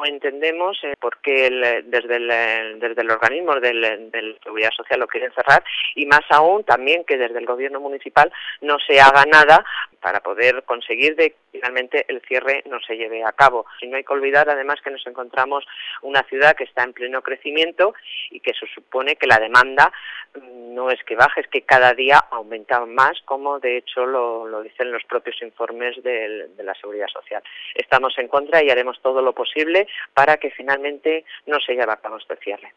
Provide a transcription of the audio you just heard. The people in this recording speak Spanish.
no entendemos por qué desde el organismo de la Seguridad Social lo quieren cerrar, y más aún también que desde el gobierno municipal no se haga nada para poder conseguir de que finalmente el cierre no se lleve a cabo. Y no hay que olvidar además que nos encontramos una ciudad que está en pleno crecimiento y que se supone que la demanda no es que baje, es que cada día aumenta más, como de hecho lo dicen los propios informes de la Seguridad Social. Estamos en contra y haremos todo lo posible para que finalmente no se lleve a cabo este cierre.